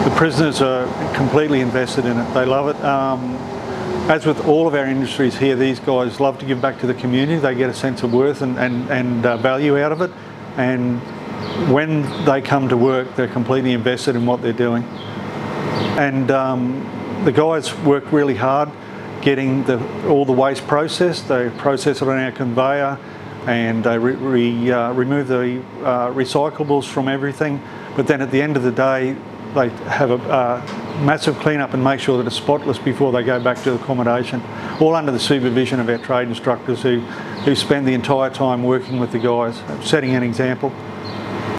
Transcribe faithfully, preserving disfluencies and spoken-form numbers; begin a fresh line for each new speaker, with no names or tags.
The prisoners are completely invested in it. They love it. Um, as with all of our industries here, these guys love to give back to the community. They get a sense of worth and, and, and uh, value out of it. And when they come to work, they're completely invested in what they're doing. And um, the guys work really hard getting the, all the waste processed. They process it on our conveyor and they re, re, uh, remove the uh, recyclables from everything. But then at the end of the day, they have a uh, massive clean-up and make sure that it's spotless before they go back to accommodation, all under the supervision of our trade instructors who, who spend the entire time working with the guys, setting an example.